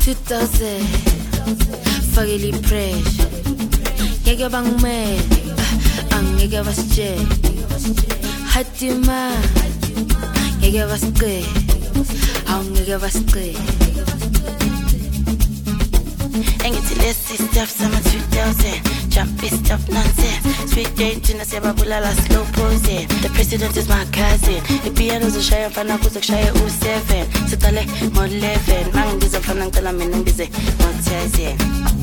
2000 fakele pressure ngeke bangimele angeke basije hatima ngeke basiqe awungeke basiqe engithi lesi stuff sama 2000 jumpy stuff nonsense sweet danger nasebabulala slow pose the president is my cousin ipiano zoshaya mfana kuzokushaya u7 siqale ngo11 mangibiza mfana ngicela mina ngibize ngo10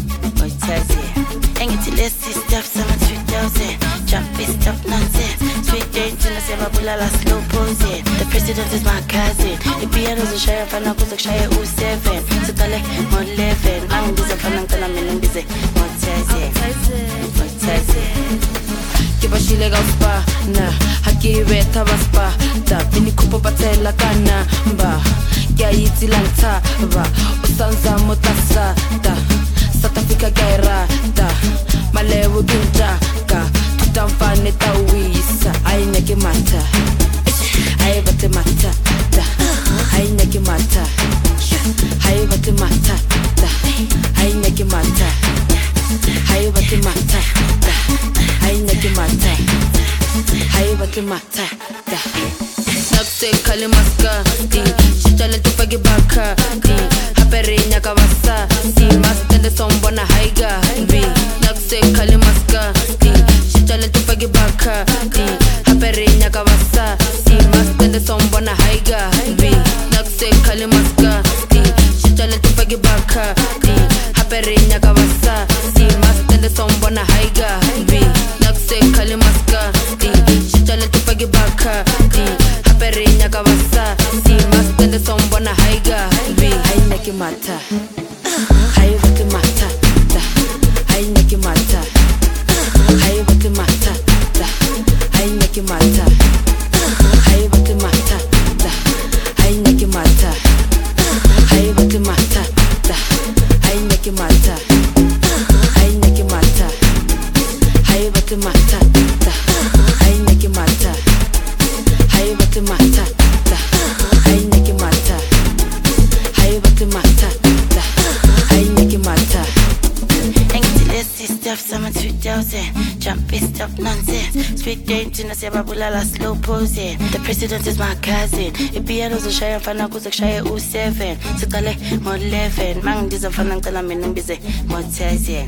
engithi lesi stuff sama 2000 jumpy stuff nonsense sweet danger nasebabulala slow pose the president is my cousin ipiano zoshaya mfana kuzokushaya u7 siqale ngo11 mangibiza mfana ngicela mina ngibize ngo10 Kibashile gaspa na hakiwe tabaspa da bini kupo batela kana mba ya yiti langta ba usanza motasa da South Africa gaira da malewu ginja ka tutamfane tawisa ainyake mata aibate mata da ainyake mata aibate mata da ainyake mata aibate mata da ainyake mata aibate mata da nakse kalimaska di chale tupage baka di haperenya kawasa si mastende sombona haiga bi nakse kalimaska di chale tupage baka di haperenya kawasa si mastende sombona haiga bi nakse kalimaska di chale tupage baka di haperenya kawasa si mastende sombona haiga bi nakse kalimaska di chale tupage baka di haperenya kawasa si mastende sombona haiga bi ainake mata haibate mata da ainake mata haibate mata da ainake mata haibate mata da ainake mata haibate mata da ainake mata ainake mata haibate mata da ainake mata haibate mata da ainake mata haibate mata da ainake mata engithi lesi stuff sama 2000 jumpy stuff nonsense sweet danger nasebabulala slow pose the president is my cousin ipiano zoshaya mfana kuzokushaya u7 siqale ngo11 mangibiza mfana ngicela mina ngibize ngo10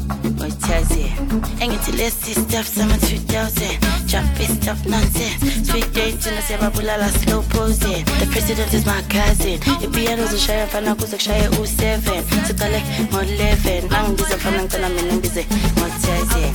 engithi lesi stuff sama 2000 jumpy stuff nonsense sweet danger nasebabulala slow pose the president is my cousin ipiano zoshaya mfana kuzokushaya u7 siqale ngo11 mangibiza mfana ngicela mina ngibize ngo10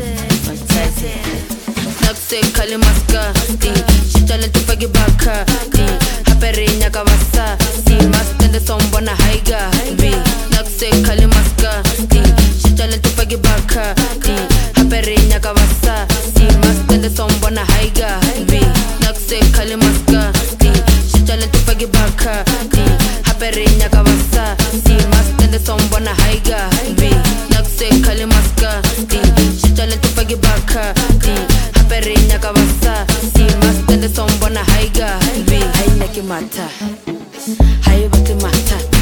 nakse kalimaska di chale tupage baka di haperenya kawasa si mastende sombona haiga bi nakse kalimaska di chale tupage baka di haperenya kawasa si mastende sombona haiga bi nakse kalimaska di chale tupage baka di haperenya kawasa si mastende sombona haiga bi nakse kalimaska di chale tupage baka di haperenya kawasa si mastende sombona haiga bi ainake mata haibate mata